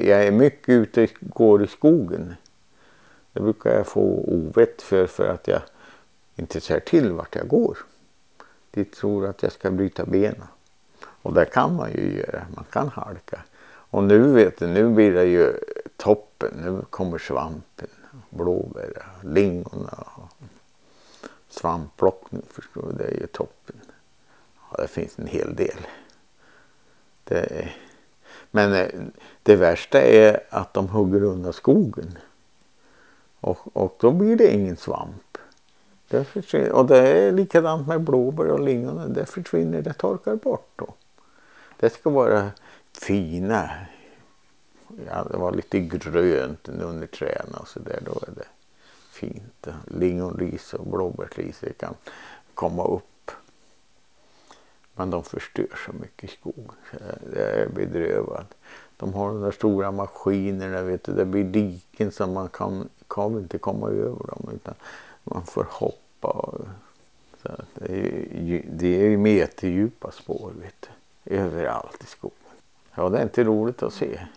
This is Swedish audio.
jag är mycket ute går i skogen. Det brukar jag få ovett för att jag inte ser till vart jag går. De tror att jag ska bryta benen. Och det kan man ju göra. Man kan halka. Och nu nu blir det ju toppen. Nu kommer svampen, blåbär, lingon och svampplockning, förstår du. Det är ju toppen. Ja, det finns en hel del. Men det värsta är att de hugger undan skogen. Och då blir det ingen svamp. Och det är likadant med blåbär och lingon. Det försvinner, det torkar bort då. Det ska vara fina. Ja, det var lite grönt under träna och så där. Då är det fint. Lingonris och blåbärsris kan komma upp. Men de förstör så mycket skog. Det är bedrövad. De har de där stora maskinerna, vet du. Det blir diken som man kan inte komma över dem. Utan man får hoppa. Så det är ju meterdjupa spår, vet du. Överallt i skogen. Ja, det är inte roligt att se.